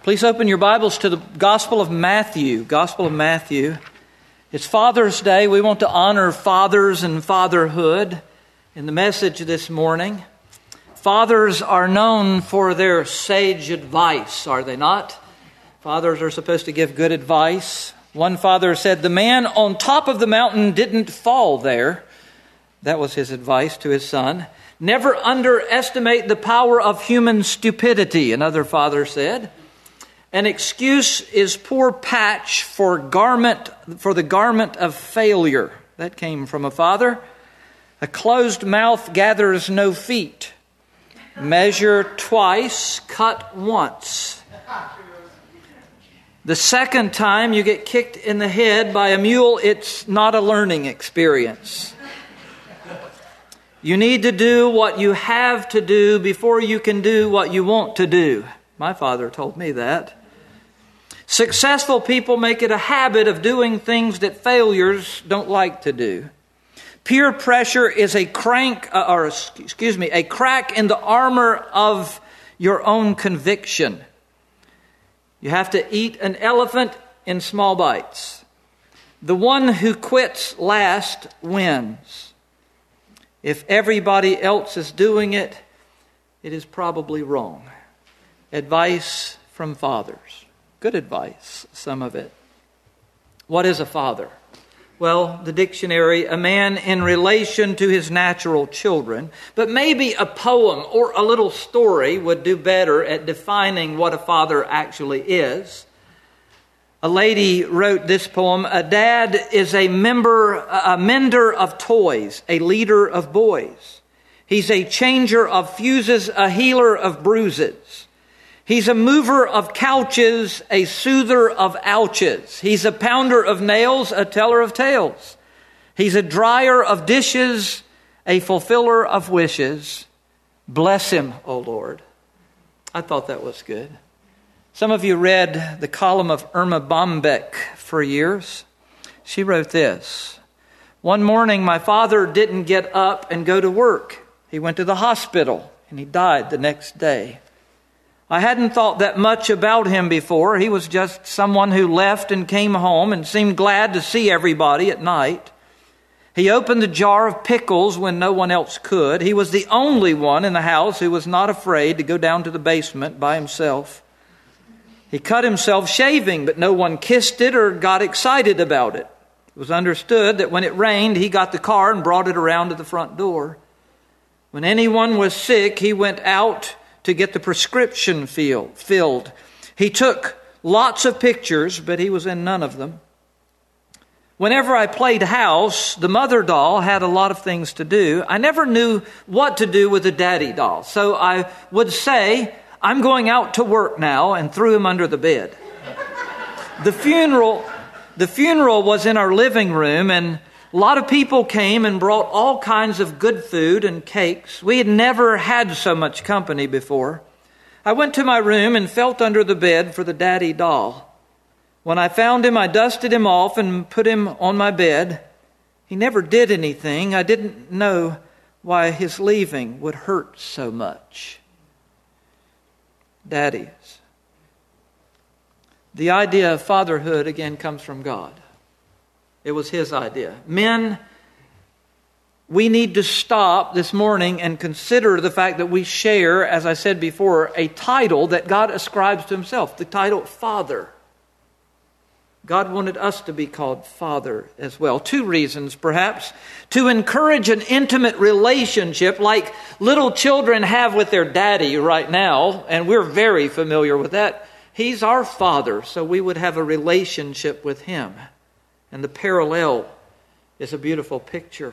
Please open your Bibles to the Gospel of Matthew. Gospel of Matthew. It's Father's Day. We want to honor fathers and fatherhood in the message this morning. Fathers are known for their sage advice, are they not? Fathers are supposed to give good advice. One father said, "The man on top of the mountain didn't fall there." That was his advice to his son. "Never underestimate the power of human stupidity," another father said. "An excuse is poor patch for the garment of failure." That came from a father. "A closed mouth gathers no feet. Measure twice, cut once. The second time you get kicked in the head by a mule, it's not a learning experience. You need to do what you have to do before you can do what you want to do." My father told me that. "Successful people make it a habit of doing things that failures don't like to do. Peer pressure is a crack in the armor of your own conviction. You have to eat an elephant in small bites. The one who quits last wins. If everybody else is doing it, it is probably wrong." Advice from fathers. Good advice, some of it. What is a father? Well, the dictionary, a man in relation to his natural children. But maybe a poem or a little story would do better at defining what a father actually is. A lady wrote this poem: "A dad is a mender of toys, a leader of boys. He's a changer of fuses, a healer of bruises. He's a mover of couches, a soother of ouches. He's a pounder of nails, a teller of tales. He's a dryer of dishes, a fulfiller of wishes. Bless him, O Lord." I thought that was good. Some of you read the column of Irma Bombeck for years. She wrote this: "One morning, my father didn't get up and go to work. He went to the hospital and he died the next day. I hadn't thought that much about him before. He was just someone who left and came home and seemed glad to see everybody at night. He opened the jar of pickles when no one else could. He was the only one in the house who was not afraid to go down to the basement by himself. He cut himself shaving, but no one kissed it or got excited about it. It was understood that when it rained, he got the car and brought it around to the front door. When anyone was sick, he went out to get the prescription filled. He took lots of pictures, but he was in none of them. Whenever I played house, the mother doll had a lot of things to do. I never knew what to do with the daddy doll. So I would say, 'I'm going out to work now,' and threw him under the bed. The funeral was in our living room, and a lot of people came and brought all kinds of good food and cakes. We had never had so much company before. I went to my room and felt under the bed for the daddy doll. When I found him, I dusted him off and put him on my bed. He never did anything. I didn't know why his leaving would hurt so much." Daddies. The idea of fatherhood, again, comes from God. It was His idea. Men, we need to stop this morning and consider the fact that we share, as I said before, a title that God ascribes to Himself, the title Father. God wanted us to be called Father as well. Two reasons, perhaps. To encourage an intimate relationship like little children have with their daddy right now, and we're very familiar with that. He's our Father, so we would have a relationship with Him. And the parallel is a beautiful picture.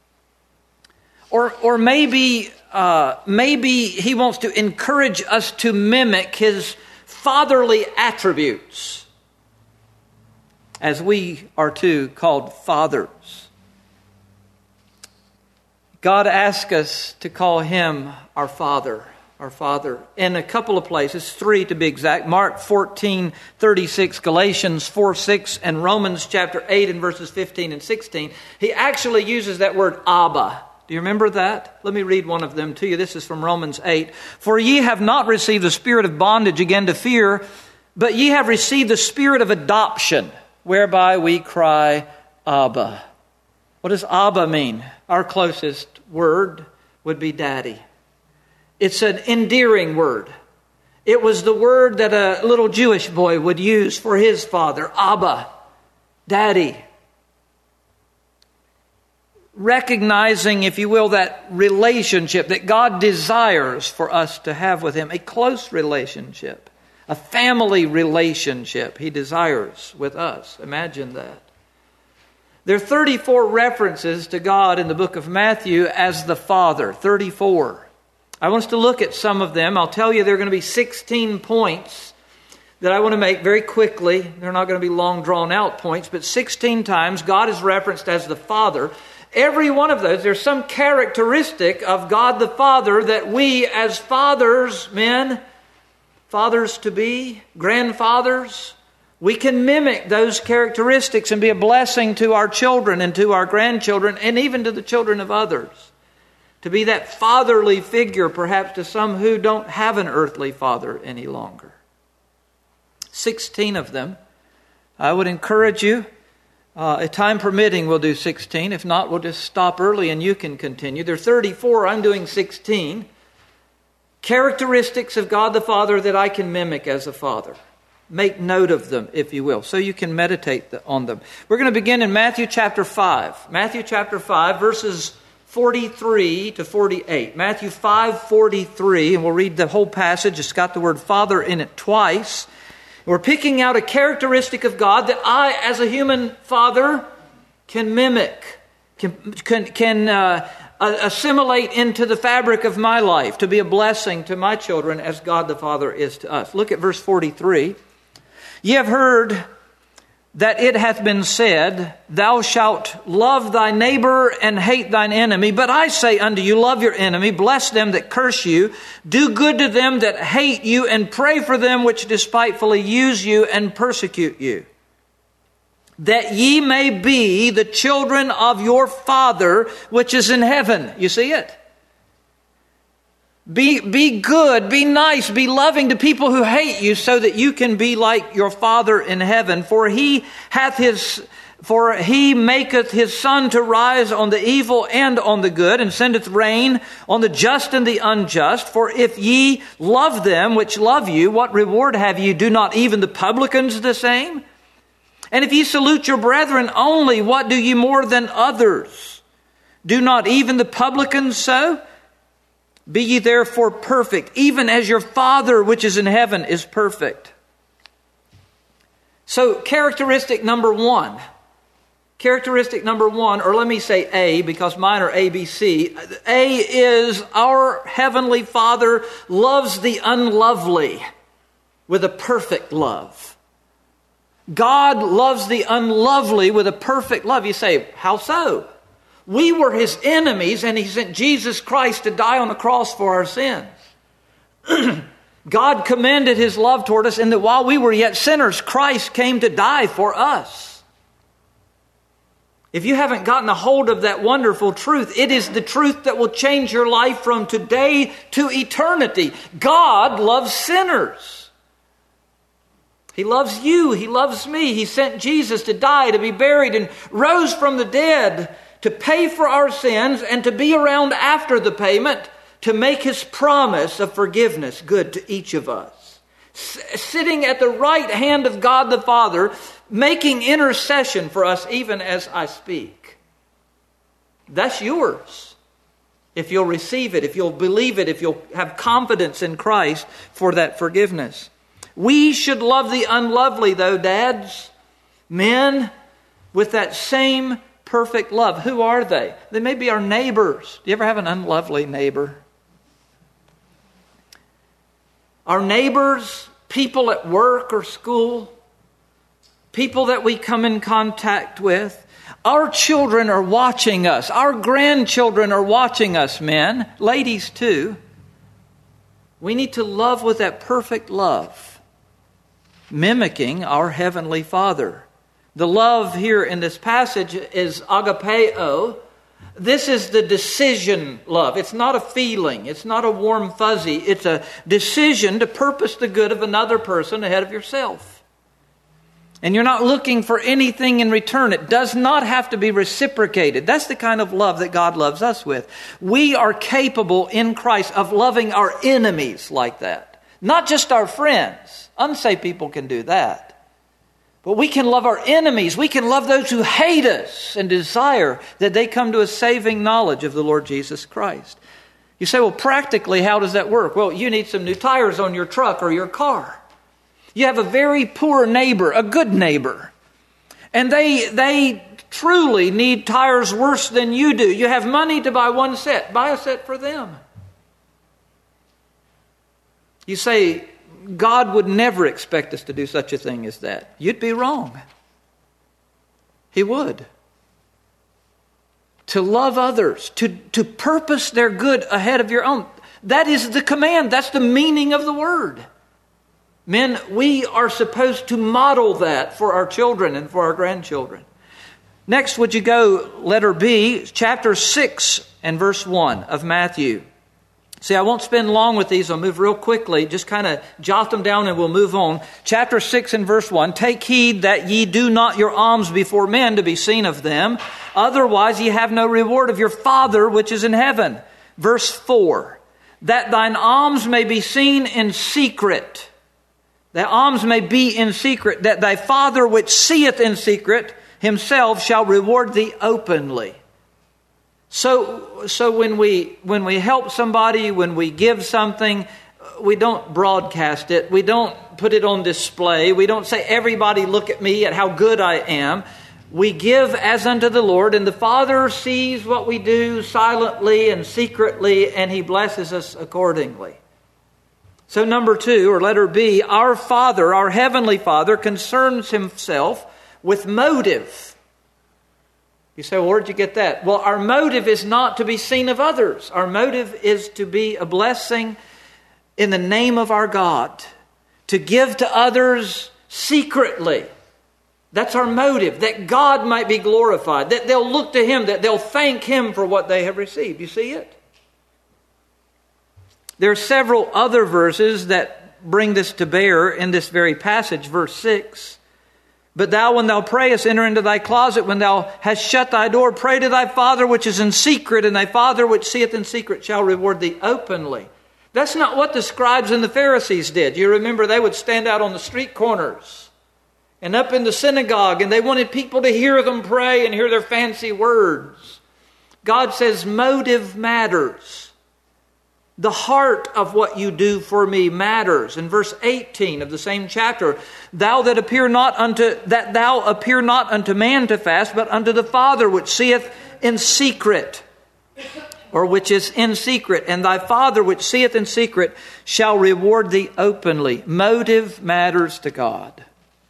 Or maybe He wants to encourage us to mimic His fatherly attributes, as we are too called fathers. God asks us to call Him our Father. Our Father, in a couple of places, 3 to be exact. Mark 14:36, Galatians 4:6, and Romans chapter 8 and verses 15 and 16. He actually uses that word Abba. Do you remember that? Let me read one of them to you. This is from Romans 8. "For ye have not received the spirit of bondage again to fear, But ye have received the spirit of adoption, whereby we cry, Abba. What does Abba mean? Our closest word would be daddy. It's an endearing word. It was the word that a little Jewish boy would use for his father, Abba, daddy. Recognizing, if you will, that relationship that God desires for us to have with Him, a close relationship, a family relationship He desires with us. Imagine that. There are 34 references to God in the book of Matthew as the Father. 34. I want us to look at some of them. I'll tell you there are going to be 16 points that I want to make very quickly. They're not going to be long drawn out points, but 16 times God is referenced as the Father. Every one of those, there's some characteristic of God the Father that we as fathers, men, fathers to be, grandfathers, we can mimic those characteristics and be a blessing to our children and to our grandchildren and even to the children of others. To be that fatherly figure, perhaps to some who don't have an earthly father any longer. 16 of them. I would encourage you, if time permitting, we'll do 16. If not, we'll just stop early and you can continue. There are 34. I'm doing 16. Characteristics of God the Father that I can mimic as a father. Make note of them, if you will, so you can meditate on them. We're going to begin in Matthew chapter 5. Matthew chapter 5, verses 43 to 48. Matthew 5:43, and we'll read the whole passage. It's got the word Father in it twice. We're picking out a characteristic of God that I, as a human father, can mimic, can assimilate into the fabric of my life, to be a blessing to my children as God the Father is to us. Look at verse 43. Ye have heard that it hath been said, Thou shalt love thy neighbor and hate thine enemy. But I say unto you, love your enemy, bless them that curse you, do good to them that hate you, and pray for them which despitefully use you and persecute you, that ye may be the children of your Father which is in heaven. You see it? Be good, be nice, be loving to people who hate you, so that you can be like your Father in heaven. For he maketh his sun to rise on the evil and on the good, and sendeth rain on the just and the unjust. For if ye love them which love you, what reward have ye? Do not even the publicans the same? And if ye salute your brethren only, what do ye more than others? Do not even the publicans so? Be ye therefore perfect, even as your Father which is in heaven is perfect. So characteristic number one, or let me say A, because mine are ABC. A is our Heavenly Father loves the unlovely with a perfect love. God loves the unlovely with a perfect love. You say, how so? We were His enemies, and He sent Jesus Christ to die on the cross for our sins. God commended His love toward us in that while we were yet sinners, Christ came to die for us. If you haven't gotten a hold of that wonderful truth, it is the truth that will change your life from today to eternity. God loves sinners. He loves you. He loves me. He sent Jesus to die, to be buried, and rose from the dead to pay for our sins and to be around after the payment to make His promise of forgiveness good to each of us. Sitting at the right hand of God the Father, making intercession for us even as I speak. That's yours. If you'll receive it, if you'll believe it, if you'll have confidence in Christ for that forgiveness. We should love the unlovely, though, dads, men, with that same perfect love. Who are they? They may be our neighbors. Do you ever have an unlovely neighbor? Our neighbors, people at work or school, people that we come in contact with. Our children are watching us. Our grandchildren are watching us, men, ladies too. We need to love with that perfect love, mimicking our Heavenly Father. The love here in this passage is agapeo, This is the decision love. It's not a feeling. It's not a warm fuzzy. It's a decision to purpose the good of another person ahead of yourself. And you're not looking for anything in return. It does not have to be reciprocated. That's the kind of love that God loves us with. We are capable in Christ of loving our enemies like that. Not just our friends. Unsaved people can do that. But we can love our enemies. We can love those who hate us and desire that they come to a saving knowledge of the Lord Jesus Christ. You say, well, practically, how does that work? Well, you need some new tires on your truck or your car. You have a very poor neighbor, a good neighbor, and they truly need tires worse than you do. You have money to buy one set. Buy a set for them. You say, God would never expect us to do such a thing as that. You'd be wrong. He would. To love others, to purpose their good ahead of your own. That is the command. That's the meaning of the word. Men, we are supposed to model that for our children and for our grandchildren. Next, would you go, letter B, chapter 6 and verse 1 of Matthew. See, I won't spend long with these. I'll move real quickly. Just kind of jot them down and we'll move on. Chapter 6 and verse 1. Take heed that ye do not your alms before men to be seen of them. Otherwise ye have no reward of your Father which is in heaven. Verse 4. That thine alms may be seen in secret. Thy alms may be in secret. That thy Father which seeth in secret himself shall reward thee openly. So when we help somebody, when we give something, we don't broadcast it. We don't put it on display. We don't say, everybody look at me, at how good I am. We give as unto the Lord, and the Father sees what we do silently and secretly, and He blesses us accordingly. So number 2, or letter B, our Father, our Heavenly Father, concerns Himself with motive. You say, well, where'd you get that? Well, our motive is not to be seen of others. Our motive is to be a blessing in the name of our God. To give to others secretly. That's our motive. That God might be glorified. That they'll look to Him. That they'll thank Him for what they have received. You see it? There are several other verses that bring this to bear in this very passage. Verse 6. But thou, when thou prayest, enter into thy closet. When thou hast shut thy door, pray to thy Father which is in secret, and thy Father which seeth in secret shall reward thee openly. That's not what the scribes and the Pharisees did. You remember they would stand out on the street corners and up in the synagogue, and they wanted people to hear them pray and hear their fancy words. God says motive matters. The heart of what you do for me matters. In verse 18 of the same chapter, thou appear not unto man to fast, but unto the Father which seeth in secret, or which is in secret. And thy Father which seeth in secret shall reward thee openly. Motive matters to God.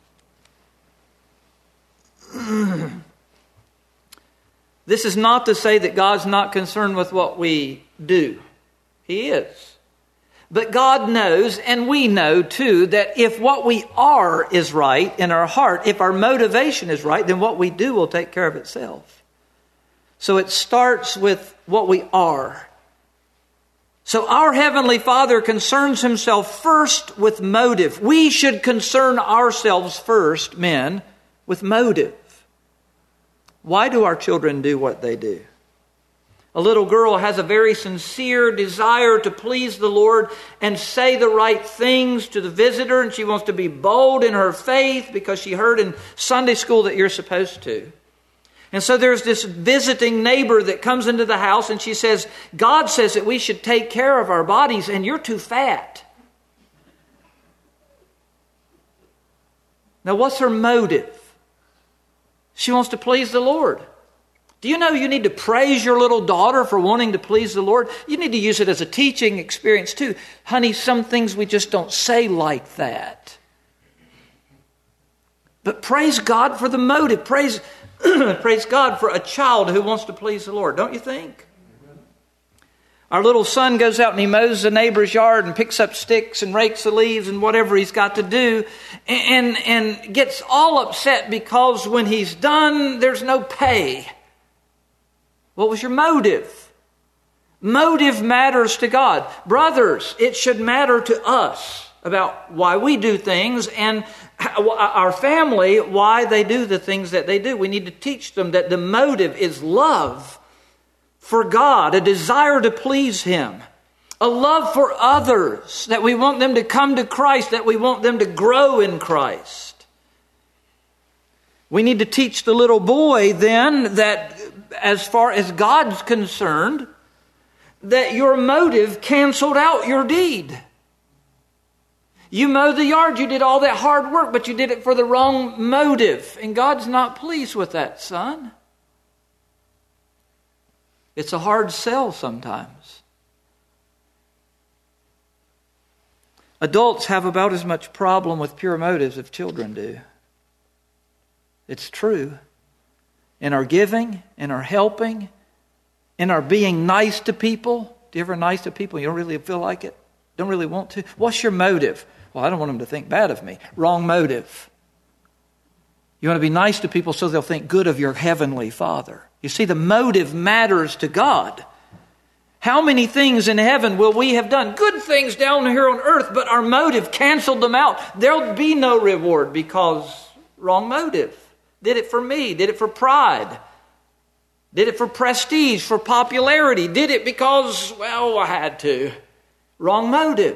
This is not to say that God's not concerned with what we do. He is. But God knows, and we know too, that if what we are is right in our heart, if our motivation is right, then what we do will take care of itself. So it starts with what we are. So our Heavenly Father concerns Himself first with motive. We should concern ourselves first, men, with motive. Why do our children do what they do? A little girl has a very sincere desire to please the Lord and say the right things to the visitor, and she wants to be bold in her faith because she heard in Sunday school that you're supposed to. And so there's this visiting neighbor that comes into the house, and she says, God says that we should take care of our bodies, and you're too fat. Now, what's her motive? She wants to please the Lord. Do you know you need to praise your little daughter for wanting to please the Lord? You need to use it as a teaching experience too. Honey, some things we just don't say like that. But praise God for the motive. Praise God for a child who wants to please the Lord, don't you think? Our little son goes out and he mows the neighbor's yard and picks up sticks and rakes the leaves and whatever he's got to do and gets all upset because when he's done, there's no pay. What was your motive? Motive matters to God. Brothers, it should matter to us about why we do things, and our family, why they do the things that they do. We need to teach them that the motive is love for God, a desire to please Him, a love for others, that we want them to come to Christ, that we want them to grow in Christ. We need to teach the little boy then that as far as God's concerned, that your motive canceled out your deed. You mowed the yard, you did all that hard work, but you did it for the wrong motive. And God's not pleased with that, son. It's a hard sell sometimes. Adults have about as much problem with pure motives as children do. It's true. In our giving, in our helping, in our being nice to people. Do you ever nice to people? You don't really feel like it? Don't really want to? What's your motive? Well, I don't want them to think bad of me. Wrong motive. You want to be nice to people so they'll think good of your heavenly Father. You see, the motive matters to God. How many things in heaven will we have done? Good things down here on earth, but our motive canceled them out. There'll be no reward because wrong motive. Did it for me. Did it for pride. Did it for prestige, for popularity. Did it because, well, I had to. Wrong motive.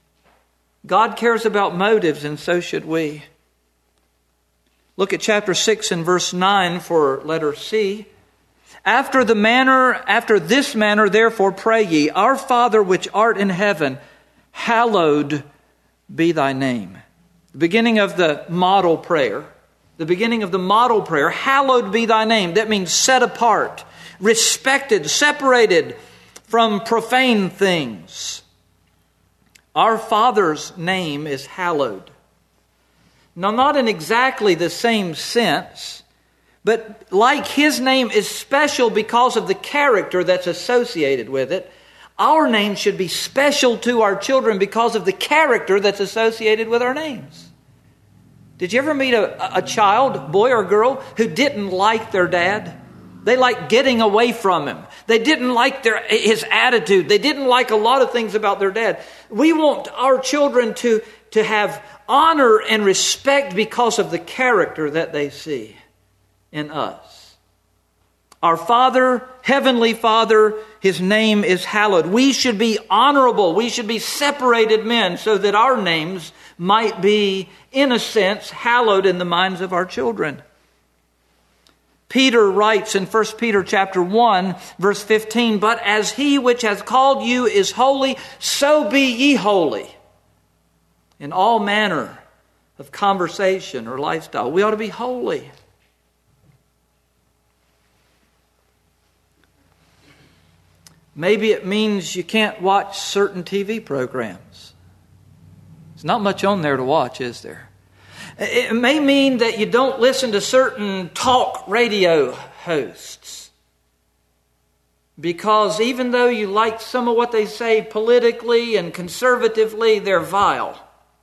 God cares about motives, and so should we. Look at chapter 6 and verse 9 for letter C. After this manner, therefore, pray ye, Our Father which art in heaven, hallowed be thy name. The beginning of the model prayer. The beginning of the model prayer, hallowed be thy name. That means set apart, respected, separated from profane things. Our Father's name is hallowed. Now, not in exactly the same sense, but like His name is special because of the character that's associated with it, our name should be special to our children because of the character that's associated with our names. Did you ever meet a child, boy or girl, who didn't like their dad? They liked getting away from him. They didn't like his attitude. They didn't like a lot of things about their dad. We want our children to have honor and respect because of the character that they see in us. Our Father, Heavenly Father, His name is hallowed. We should be honorable. We should be separated men so that our names might be, in a sense, hallowed in the minds of our children. Peter writes in 1 Peter chapter 1, verse 15, But as He which has called you is holy, so be ye holy. In all manner of conversation or lifestyle, we ought to be holy. Maybe it means you can't watch certain TV programs. There's not much on there to watch, is there? It may mean that you don't listen to certain talk radio hosts. Because even though you like some of what they say politically and conservatively, they're vile.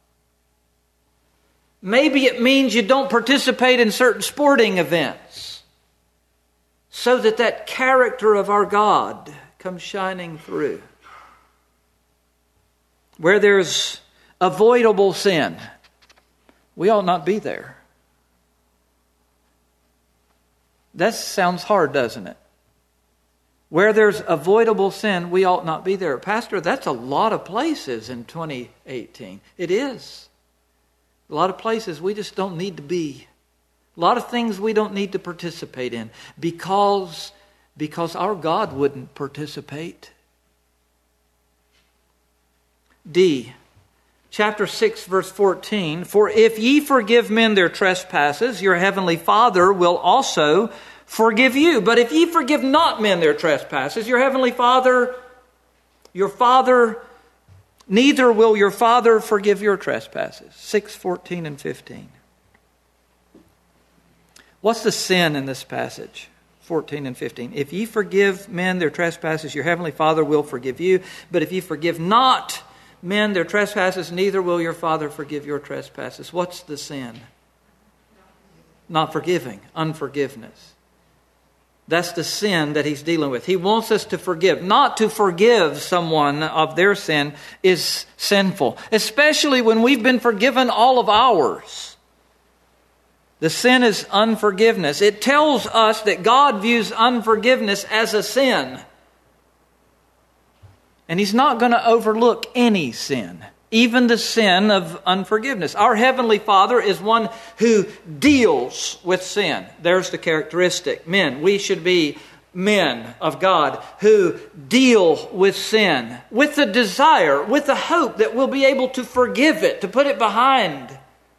Maybe it means you don't participate in certain sporting events so that character of our God comes shining through. Where there's avoidable sin, we ought not be there. That sounds hard, doesn't it? Where there's avoidable sin, we ought not be there. Pastor, that's a lot of places in 2018. It is. A lot of places we just don't need to be. A lot of things we don't need to participate in because our God wouldn't participate. D. Chapter 6, verse 14. For if ye forgive men their trespasses, your heavenly Father will also forgive you. But if ye forgive not men their trespasses, your heavenly Father, neither will your Father forgive your trespasses. 6, 14, and 15. What's the sin in this passage? 14 and 15. If ye forgive men their trespasses, your heavenly Father will forgive you. But if ye forgive not men their trespasses, neither will your Father forgive your trespasses. What's the sin? Not forgiving. Unforgiveness. That's the sin that he's dealing with. He wants us to forgive. Not to forgive someone of their sin is sinful, especially when we've been forgiven all of ours. The sin is unforgiveness. It tells us that God views unforgiveness as a sin. And He's not going to overlook any sin, even the sin of unforgiveness. Our Heavenly Father is one who deals with sin. There's the characteristic. Men, we should be men of God who deal with sin with the desire, with the hope that we'll be able to forgive it, to put it behind.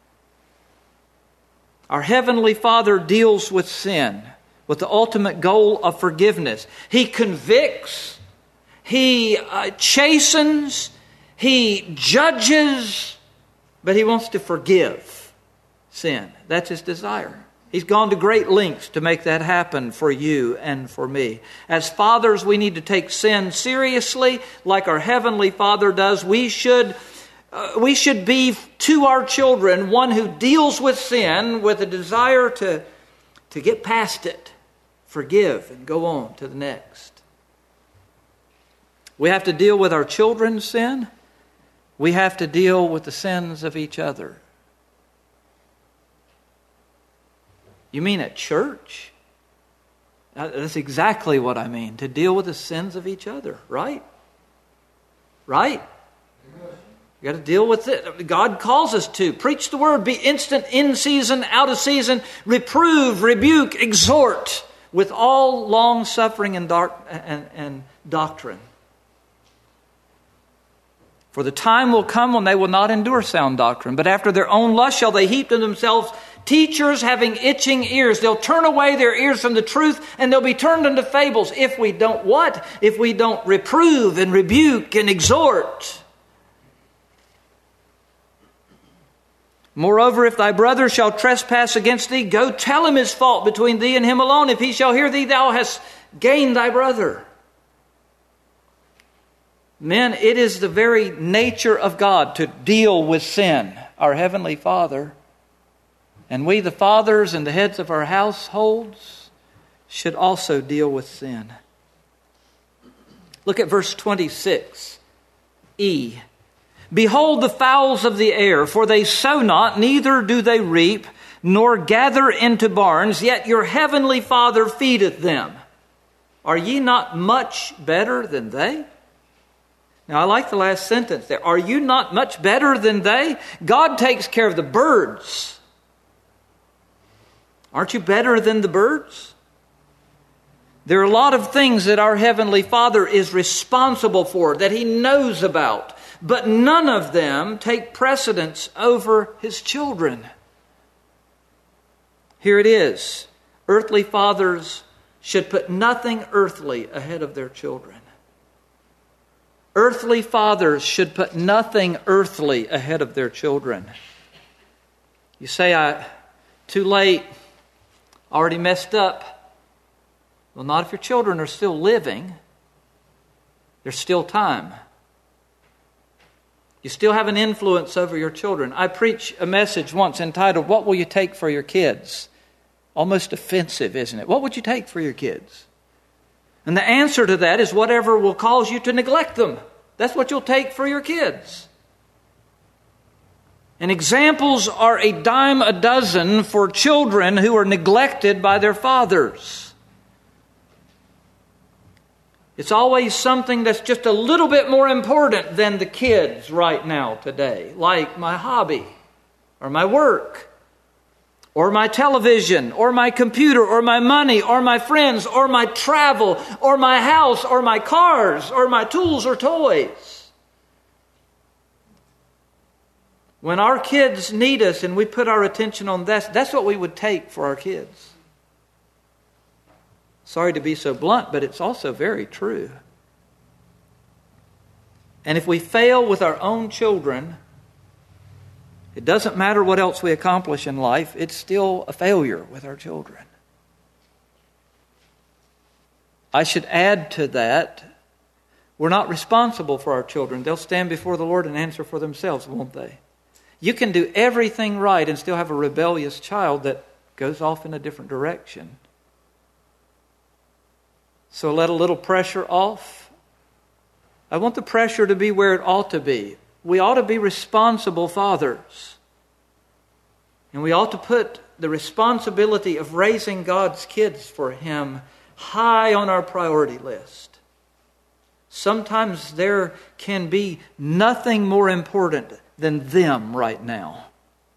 Our Heavenly Father deals with sin with the ultimate goal of forgiveness. He convicts, He chastens, He judges, but He wants to forgive sin. That's His desire. He's gone to great lengths to make that happen for you and for me. As fathers, we need to take sin seriously like our Heavenly Father does. We should be to our children one who deals with sin with a desire to get past it, forgive, and go on to the next. We have to deal with our children's sin. We have to deal with the sins of each other. You mean at church? That's exactly what I mean. To deal with the sins of each other, right? Right? You got to deal with it. God calls us to. Preach the word. Be instant, in season, out of season. Reprove, rebuke, exhort with all long suffering and doctrine. For the time will come when they will not endure sound doctrine, but after their own lust shall they heap to themselves teachers having itching ears. They'll turn away their ears from the truth, and they'll be turned into fables. If we don't what? If we don't reprove and rebuke and exhort. Moreover, if thy brother shall trespass against thee, go tell him his fault between thee and him alone. If he shall hear thee, thou hast gained thy brother. Men, it is the very nature of God to deal with sin, our Heavenly Father. And we, the fathers and the heads of our households, should also deal with sin. Look at verse 26. E. Behold the fowls of the air, for they sow not, neither do they reap, nor gather into barns, yet your heavenly Father feedeth them. Are ye not much better than they? Now I like the last sentence there. Are you not much better than they? God takes care of the birds. Aren't you better than the birds? There are a lot of things that our Heavenly Father is responsible for, that He knows about. But none of them take precedence over His children. Here it is. Earthly fathers should put nothing earthly ahead of their children. Earthly fathers should put nothing earthly ahead of their children. You say, too late, already messed up. Well, not if your children are still living. There's still time. You still have an influence over your children. I preached a message once entitled, What Will You Take for Your Kids? Almost offensive, isn't it? What would you take for your kids? And the answer to that is whatever will cause you to neglect them. That's what you'll take for your kids. And examples are a dime a dozen for children who are neglected by their fathers. It's always something that's just a little bit more important than the kids right now today, like my hobby or my work or my television or my computer or my money or my friends or my travel or my house or my cars or my tools or toys. When our kids need us and we put our attention on that, that's what we would take for our kids. Sorry to be so blunt, but it's also very true. And if we fail with our own children, it doesn't matter what else we accomplish in life, it's still a failure with our children. I should add to that, we're not responsible for our children. They'll stand before the Lord and answer for themselves, won't they? You can do everything right and still have a rebellious child that goes off in a different direction. So let a little pressure off. I want the pressure to be where it ought to be. We ought to be responsible fathers. And we ought to put the responsibility of raising God's kids for Him high on our priority list. Sometimes there can be nothing more important than them right now.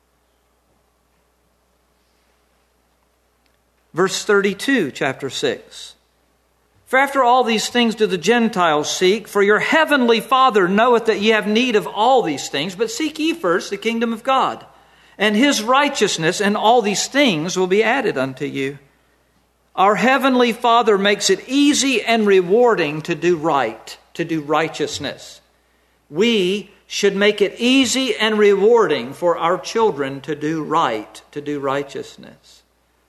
Verse 32, chapter 6. For after all these things do the Gentiles seek, for your heavenly Father knoweth that ye have need of all these things, but seek ye first the kingdom of God, and His righteousness, and all these things will be added unto you. Our heavenly Father makes it easy and rewarding to do right, to do righteousness. We should make it easy and rewarding for our children to do right, to do righteousness.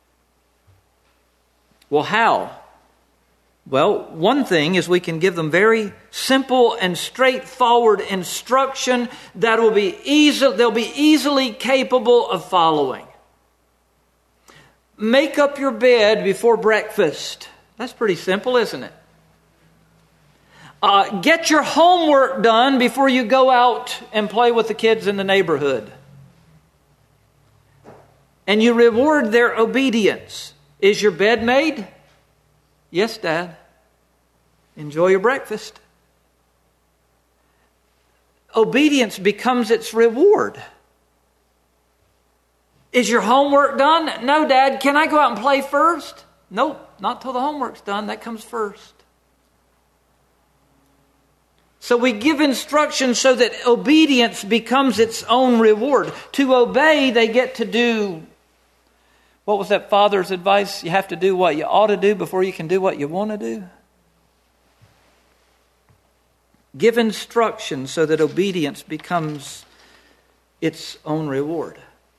Well, how? Well, one thing is we can give them very simple and straightforward instruction that will be they'll be easily capable of following. Make up your bed before breakfast. That's pretty simple, isn't it? Get your homework done before you go out and play with the kids in the neighborhood. And you reward their obedience. Is your bed made? Yes, Dad. Enjoy your breakfast. Obedience becomes its reward. Is your homework done? No, Dad. Can I go out and play first? Nope, not till the homework's done. That comes first. So we give instruction so that obedience becomes its own reward. To obey, they get to do, what was that father's advice? You have to do what you ought to do before you can do what you want to do. Give instruction so that obedience becomes its own reward.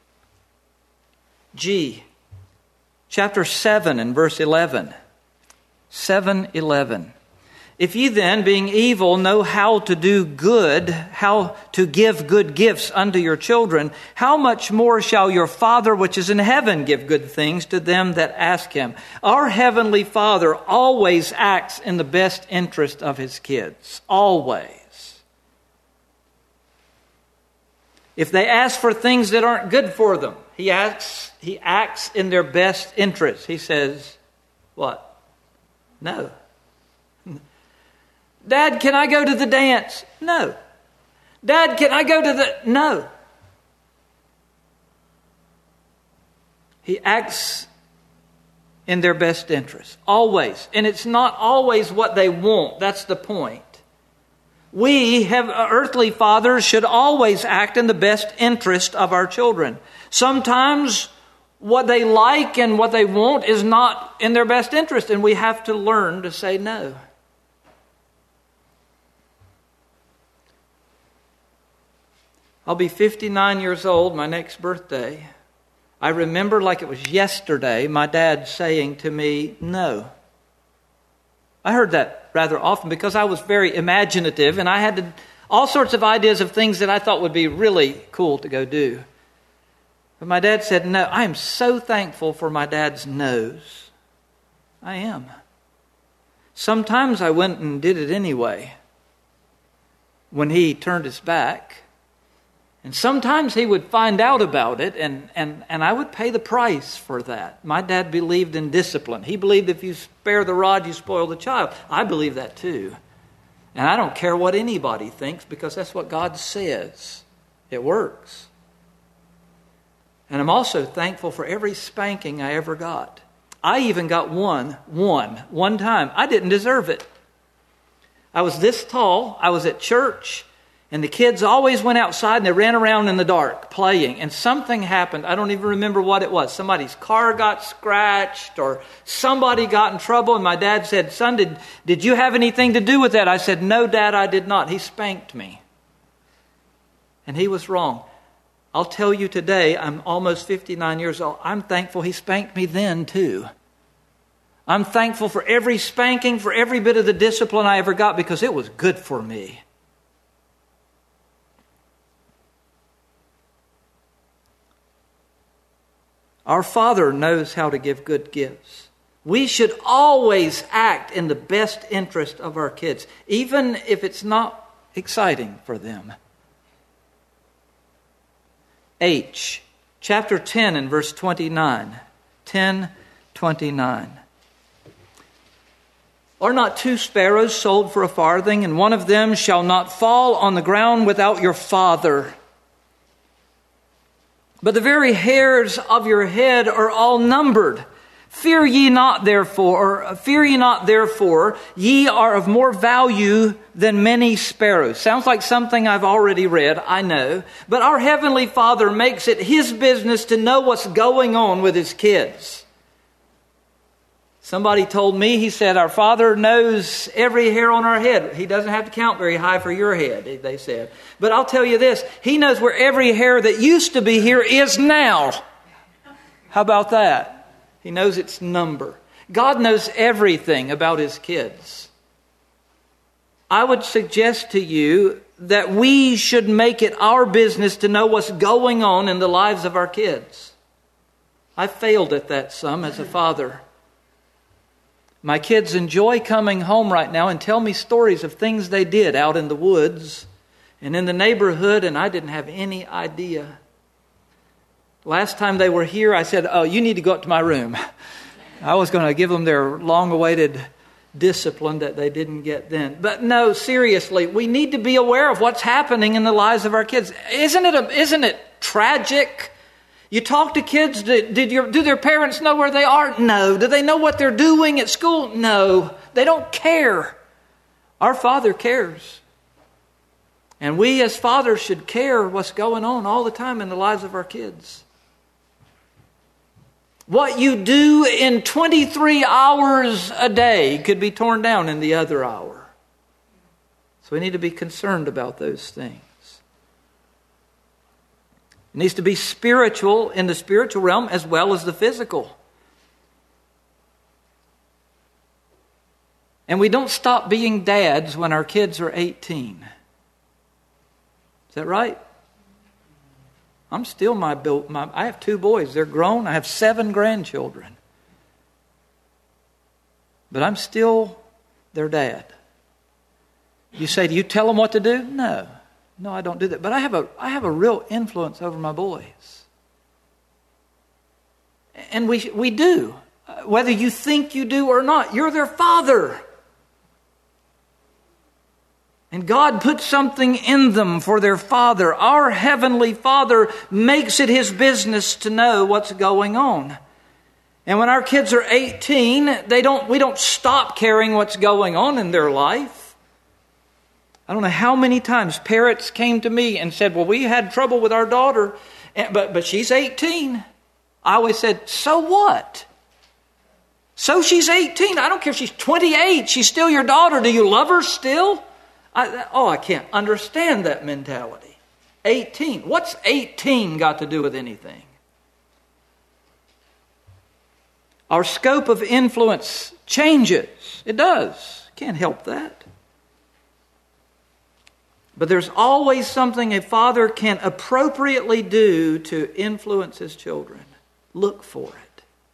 G, chapter 7 and verse 11. 7:11. If ye then, being evil, know how to do good, how to give good gifts unto your children, how much more shall your Father which is in heaven give good things to them that ask Him? Our Heavenly Father always acts in the best interest of His kids. Always. If they ask for things that aren't good for them, He acts in their best interest. He says, what? No. Dad, can I go to the dance? No. Dad, can I go to the... No. He acts in their best interest. Always. And it's not always what they want. That's the point. We have earthly fathers should always act in the best interest of our children. Sometimes what they like and what they want is not in their best interest, and we have to learn to say no. I'll be 59 years old my next birthday. I remember like it was yesterday my dad saying to me, no. I heard that rather often because I was very imaginative and I had all sorts of ideas of things that I thought would be really cool to go do. But my dad said no. I am so thankful for my dad's no's. I am. Sometimes I went and did it anyway when he turned his back. And sometimes he would find out about it, and I would pay the price for that. My dad believed in discipline. He believed if you spare the rod, you spoil the child. I believe that too. And I don't care what anybody thinks because that's what God says. It works. And I'm also thankful for every spanking I ever got. I even got one time. I didn't deserve it. I was this tall. I was at church. And the kids always went outside and they ran around in the dark playing. And something happened. I don't even remember what it was. Somebody's car got scratched or somebody got in trouble. And my dad said, son, did you have anything to do with that? I said, no, Dad, I did not. He spanked me. And he was wrong. I'll tell you today, I'm almost 59 years old. I'm thankful he spanked me then too. I'm thankful for every spanking, for every bit of the discipline I ever got because it was good for me. Our Father knows how to give good gifts. We should always act in the best interest of our kids, even if it's not exciting for them. H, chapter 10 and verse 29. 10:29. Are not 2 sparrows sold for a farthing, and one of them shall not fall on the ground without your Father? But the very hairs of your head are all numbered. Fear ye not, therefore, ye are of more value than many sparrows. Sounds like something I've already read, I know. But our Heavenly Father makes it His business to know what's going on with His kids. Somebody told me, he said, our Father knows every hair on our head. He doesn't have to count very high for your head, they said. But I'll tell you this, He knows where every hair that used to be here is now. How about that? He knows its number. God knows everything about His kids. I would suggest to you that we should make it our business to know what's going on in the lives of our kids. I failed at that some as a father. My kids enjoy coming home right now and tell me stories of things they did out in the woods and in the neighborhood, and I didn't have any idea. Last time they were here, I said, oh, you need to go up to my room. I was going to give them their long-awaited discipline that they didn't get then. But no, seriously, we need to be aware of what's happening in the lives of our kids. Isn't it tragic? You talk to kids, do their parents know where they are? No. Do they know what they're doing at school? No. They don't care. Our Father cares. And we as fathers should care what's going on all the time in the lives of our kids. What you do in 23 hours a day could be torn down in the other hour. So we need to be concerned about those things. It needs to be spiritual in the spiritual realm as well as the physical. And we don't stop being dads when our kids are 18. Is that right? I'm still I have 2 boys. They're grown. I have 7 grandchildren. But I'm still their dad. You say, do you tell them what to do? No, I don't do that. But I have a real influence over my boys. And we do. Whether you think you do or not, you're their father. And God put something in them for their Father. Our Heavenly Father makes it His business to know what's going on. And when our kids are 18, we don't stop caring what's going on in their life. I don't know how many times parents came to me and said, well, we had trouble with our daughter, but she's 18. I always said, so what? So she's 18. I don't care if she's 28. She's still your daughter. Do you love her still? I can't understand that mentality. 18. What's 18 got to do with anything? Our scope of influence changes. It does. Can't help that. But there's always something a father can appropriately do to influence his children. Look for it.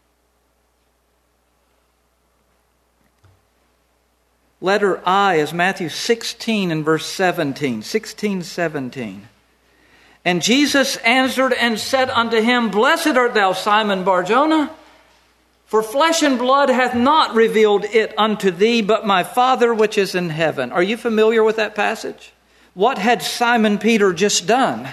Letter I is Matthew 16 and verse 17. 16:17. And Jesus answered and said unto him, Blessed art thou, Simon Bar-Jonah, for flesh and blood hath not revealed it unto thee, but my Father which is in heaven. Are you familiar with that passage? What had Simon Peter just done?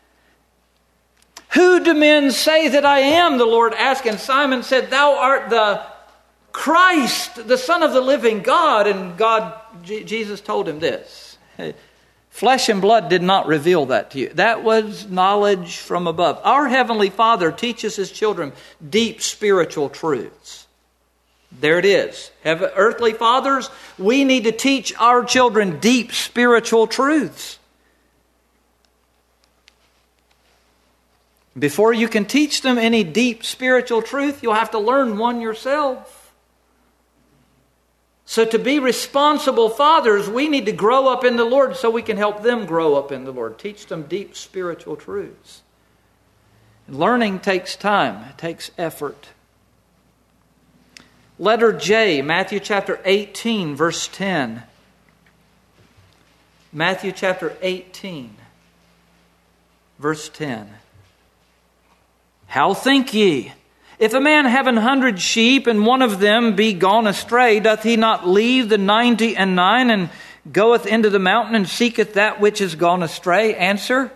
Who do men say that I am? The Lord asked. And Simon said, Thou art the Christ, the Son of the living God. And Jesus told him this. Flesh and blood did not reveal that to you. That was knowledge from above. Our Heavenly Father teaches His children deep spiritual truths. There it is. Earthly fathers, we need to teach our children deep spiritual truths. Before you can teach them any deep spiritual truth, you'll have to learn one yourself. So to be responsible fathers, we need to grow up in the Lord so we can help them grow up in the Lord. Teach them deep spiritual truths. Learning takes time. It takes effort. Letter J, Matthew chapter 18, verse 10. Matthew chapter 18, verse 10. How think ye? If a man have 100 sheep, and one of them be gone astray, doth he not leave the 99 and goeth into the mountain and seeketh that which is gone astray? Answer.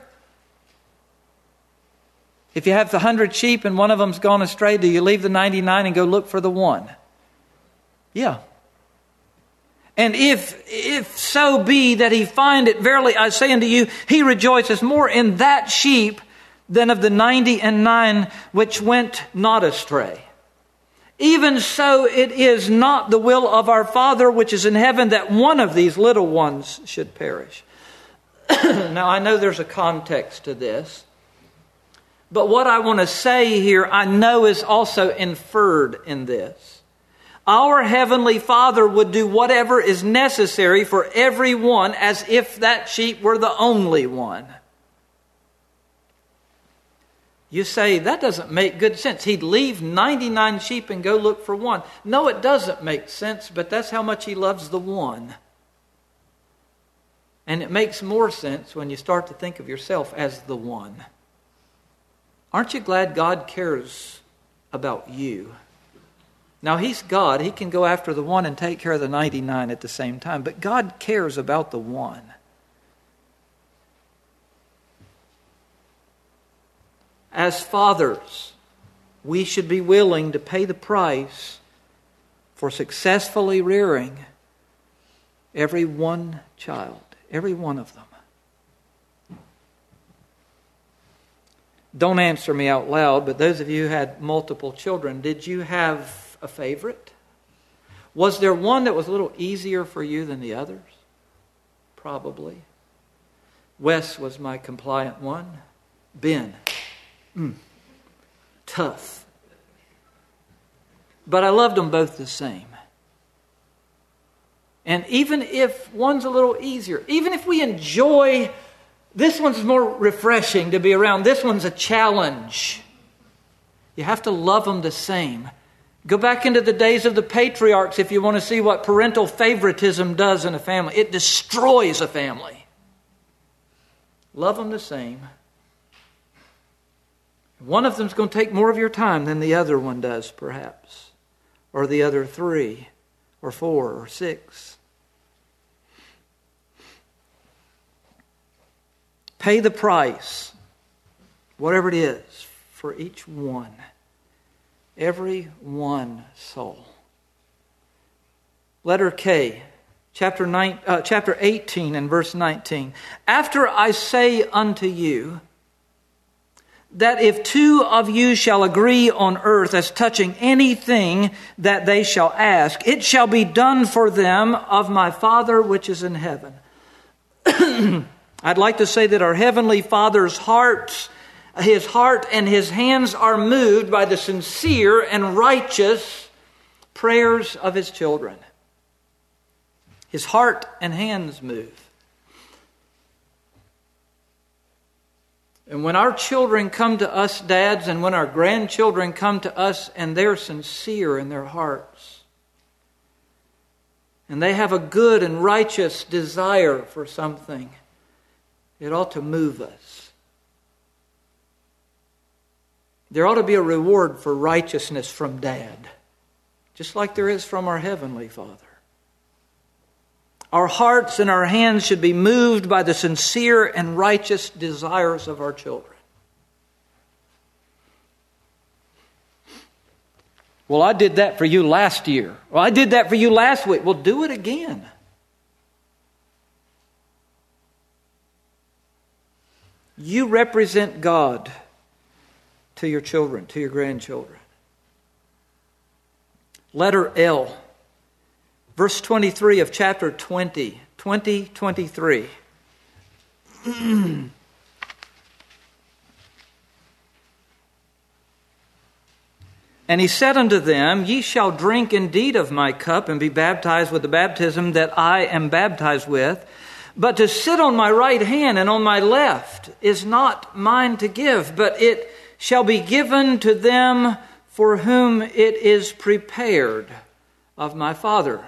If you have the 100 sheep and one of them's gone astray, do you leave the 99 and go look for the one? Yeah. And if so be that he find it, verily I say unto you, he rejoices more in that sheep than of the 99 which went not astray. Even so it is not the will of our Father which is in heaven that one of these little ones should perish. Now I know there's a context to this, but what I want to say here I know is also inferred in this. Our Heavenly Father would do whatever is necessary for everyone as if that sheep were the only one. You say, that doesn't make good sense. He'd leave 99 sheep and go look for one. No, it doesn't make sense, but that's how much He loves the one. And it makes more sense when you start to think of yourself as the one. Aren't you glad God cares about you? Now, He's God. He can go after the one and take care of the 99 at the same time. But God cares about the one. As fathers, we should be willing to pay the price for successfully rearing every one child, every one of them. Don't answer me out loud, but those of you who had multiple children, did you have a favorite? Was there one that was a little easier for you than the others? Probably. Wes was my compliant one. Ben. Tough. But I loved them both the same. And even if one's a little easier, even if we enjoy, this one's more refreshing to be around, this one's a challenge, you have to love them the same. Go back into the days of the patriarchs if you want to see what parental favoritism does in a family. It destroys a family. Love them the same. One of them's going to take more of your time than the other one does, perhaps. Or the other 3, or 4, or 6. Pay the price, whatever it is, for each one. Every one soul. Letter K, chapter 18 and verse 19. After I say unto you, that if 2 of you shall agree on earth as touching anything that they shall ask, it shall be done for them of my Father which is in heaven. I'd like to say that our Heavenly Father's His heart and His hands are moved by the sincere and righteous prayers of His children. His heart and hands move. And when our children come to us, dads, and when our grandchildren come to us and they're sincere in their hearts, and they have a good and righteous desire for something, it ought to move us. There ought to be a reward for righteousness from Dad, just like there is from our Heavenly Father. Our hearts and our hands should be moved by the sincere and righteous desires of our children. Well, I did that for you last year. Well, I did that for you last week. Well, do it again. You represent God to your children, to your grandchildren. Letter L. Verse 23 of chapter 20, 23. And he said unto them, Ye shall drink indeed of my cup, and be baptized with the baptism that I am baptized with. But to sit on my right hand and on my left is not mine to give, but it shall be given to them for whom it is prepared of my Father.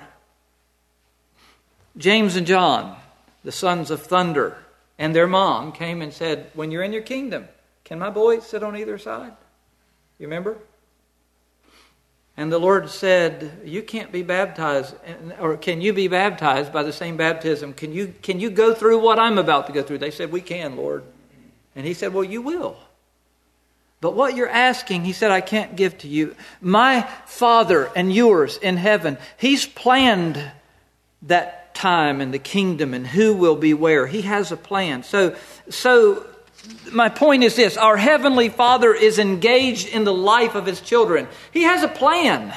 James and John, the sons of thunder, and their mom came and said, when you're in your kingdom, can my boys sit on either side? You remember? And the Lord said, you can't be baptized, or can you be baptized by the same baptism? Can you go through what I'm about to go through? They said, we can, Lord. And he said, well, you will. But what you're asking, he said, I can't give to you. My Father and yours in heaven, He's planned that time and the kingdom and who will be where. He has a plan. So my point is this. Our Heavenly Father is engaged in the life of His children. He has a plan.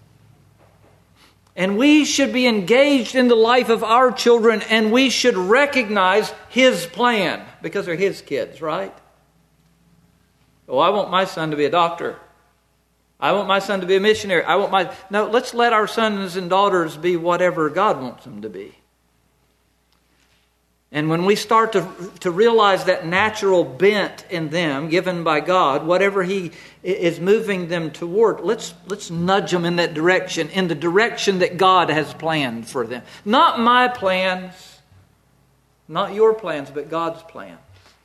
And we should be engaged in the life of our children, and we should recognize His plan because they're His kids, right? Oh, I want my son to be a doctor. I want my son to be a missionary. No, let's let our sons and daughters be whatever God wants them to be. And when we start to realize that natural bent in them given by God, whatever He is moving them toward, let's nudge them in that direction, in the direction that God has planned for them. Not my plans, not your plans, but God's plan.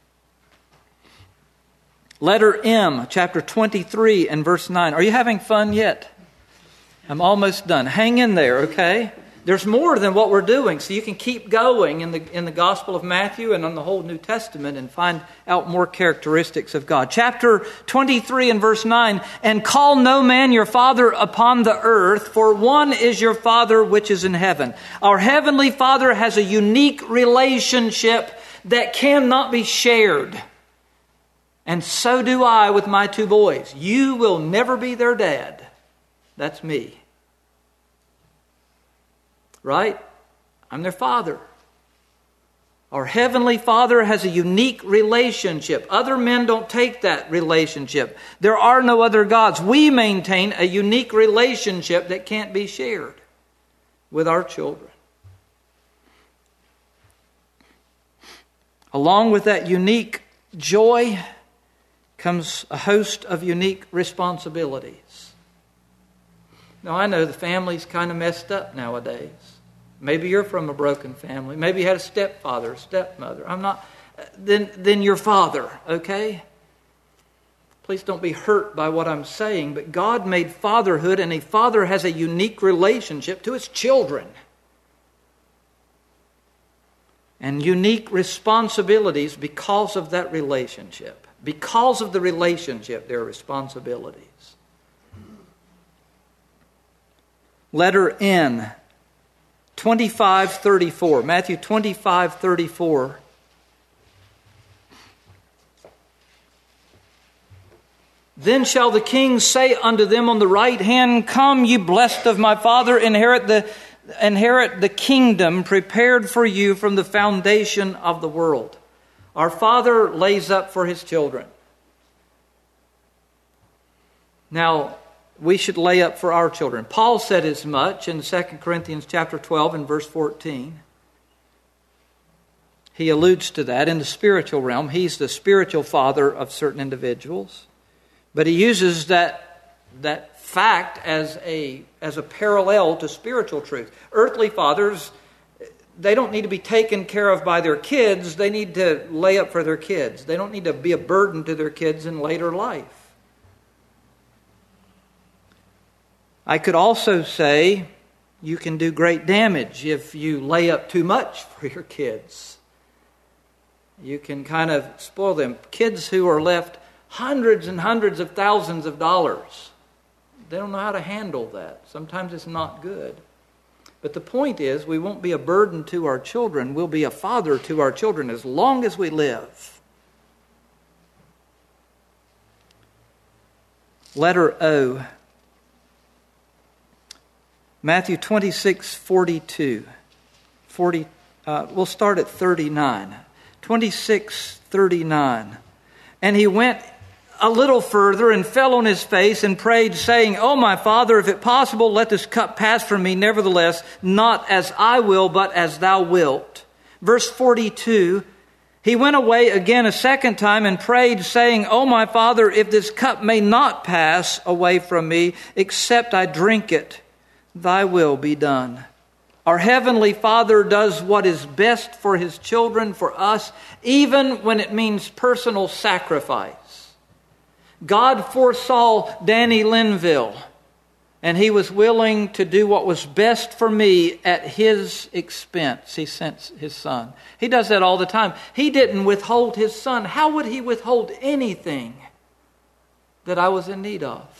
Letter M, chapter 23 and verse 9. Are you having fun yet? I'm almost done. Hang in there, okay? There's more than what we're doing, so you can keep going in the Gospel of Matthew and on the whole New Testament and find out more characteristics of God. Chapter 23 and verse 9, and call no man your father upon the earth, for one is your Father which is in heaven. Our Heavenly Father has a unique relationship that cannot be shared. And so do I with my two boys. You will never be their dad. That's me. Right? I'm their father. Our Heavenly Father has a unique relationship. Other men don't take that relationship. There are no other gods. We maintain a unique relationship that can't be shared with our children. Along with that unique joy comes a host of unique responsibilities. Now, I know the family's kind of messed up nowadays. Maybe you're from a broken family. Maybe you had a stepfather, a stepmother. I'm not. Then your father, okay? Please don't be hurt by what I'm saying, but God made fatherhood, and a father has a unique relationship to his children. And unique responsibilities because of that relationship. Because of the relationship, there are responsibilities. Letter N, 25:34. Matthew 25:34. Then shall the king say unto them on the right hand, come, ye blessed of my Father, inherit the kingdom prepared for you from the foundation of the world. Our Father lays up for His children. Now, we should lay up for our children. Paul said as much in 2 Corinthians chapter 12 and verse 14. He alludes to that in the spiritual realm. He's the spiritual father of certain individuals. But he uses that fact as a parallel to spiritual truth. Earthly fathers, they don't need to be taken care of by their kids. They need to lay up for their kids. They don't need to be a burden to their kids in later life. I could also say you can do great damage if you lay up too much for your kids. You can kind of spoil them. Kids who are left hundreds and hundreds of thousands of dollars, they don't know how to handle that. Sometimes it's not good. But the point is, we won't be a burden to our children. We'll be a father to our children as long as we live. Letter O. Matthew 26:42. We'll start at 39. 26:39. And he went a little further and fell on his face and prayed, saying, O my Father, if it possible, let this cup pass from me. Nevertheless, not as I will, but as thou wilt. Verse 42. He went away again a second time and prayed, saying, O my Father, if this cup may not pass away from me, except I drink it, thy will be done. Our Heavenly Father does what is best for His children, for us, even when it means personal sacrifice. God foresaw Danny Linville, and He was willing to do what was best for me at His expense. He sent His Son. He does that all the time. He didn't withhold His Son. How would He withhold anything that I was in need of?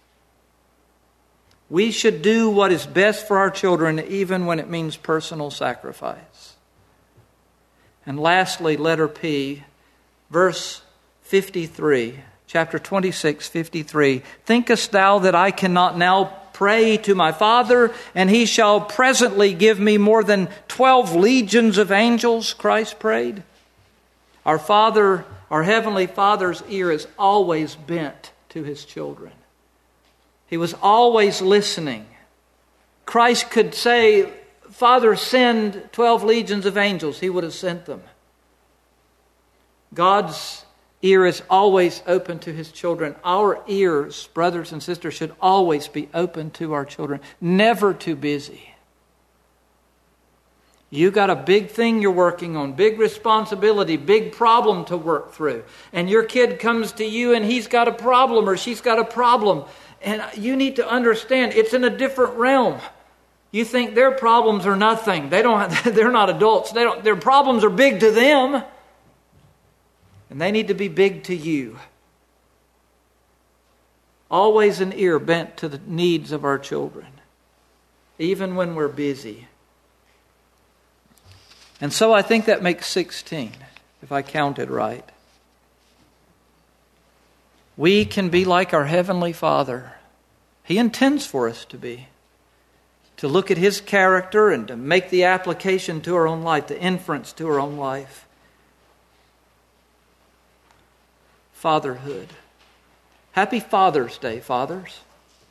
We should do what is best for our children, even when it means personal sacrifice. And lastly, letter P, verse 53, chapter 26, 53. Thinkest thou that I cannot now pray to my Father, and He shall presently give me more than 12 legions of angels? Christ prayed. Our Father, our Heavenly Father's ear is always bent to His children. He was always listening. Christ could say, Father, send 12 legions of angels. He would have sent them. God's ear is always open to His children. Our ears, brothers and sisters, should always be open to our children. Never too busy. You got a big thing you're working on, big responsibility, big problem to work through. And your kid comes to you and he's got a problem or she's got a problem. And you need to understand it's in a different realm. You think their problems are nothing. They're not adults. Their problems are big to them. And they need to be big to you. Always an ear bent to the needs of our children, even when we're busy. And so I think that makes 16, if I counted right. We can be like our Heavenly Father. He intends for us to be. To look at His character and to make the application to our own life, the inference to our own life. Fatherhood. Happy Father's Day, fathers.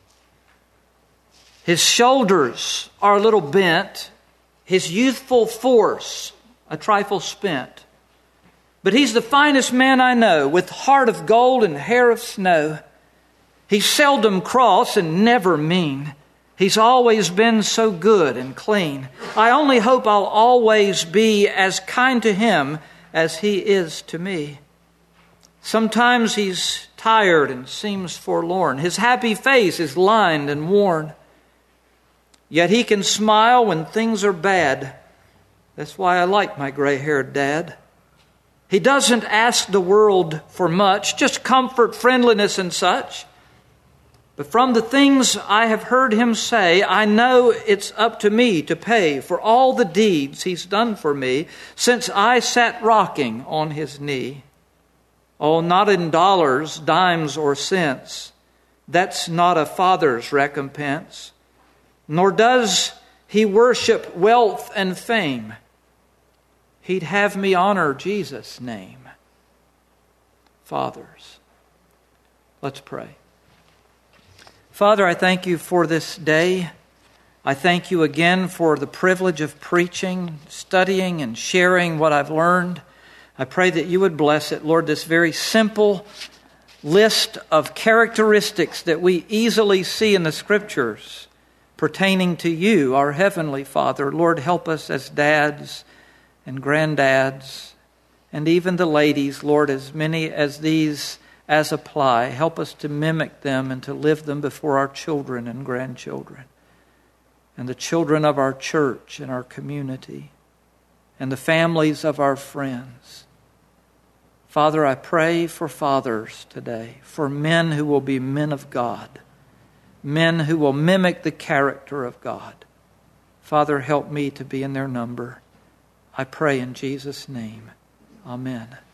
His shoulders are a little bent. His youthful force a trifle spent. But he's the finest man I know, with heart of gold and hair of snow. He's seldom cross and never mean. He's always been so good and clean. I only hope I'll always be as kind to him as he is to me. Sometimes he's tired and seems forlorn. His happy face is lined and worn. Yet he can smile when things are bad. That's why I like my gray-haired dad. He doesn't ask the world for much, just comfort, friendliness, and such. But from the things I have heard him say, I know it's up to me to pay for all the deeds he's done for me since I sat rocking on his knee. Oh, not in dollars, dimes, or cents. That's not a father's recompense. Nor does he worship wealth and fame. He'd have me honor Jesus' name. Fathers, let's pray. Father, I thank you for this day. I thank you again for the privilege of preaching, studying, and sharing what I've learned. I pray that you would bless it, Lord, this very simple list of characteristics that we easily see in the Scriptures pertaining to you, our Heavenly Father. Lord, help us as dads and granddads, and even the ladies, Lord, as many as these as apply. Help us to mimic them and to live them before our children and grandchildren, and the children of our church and our community, and the families of our friends. Father, I pray for fathers today, for men who will be men of God, men who will mimic the character of God. Father, help me to be in their number. I pray in Jesus' name. Amen.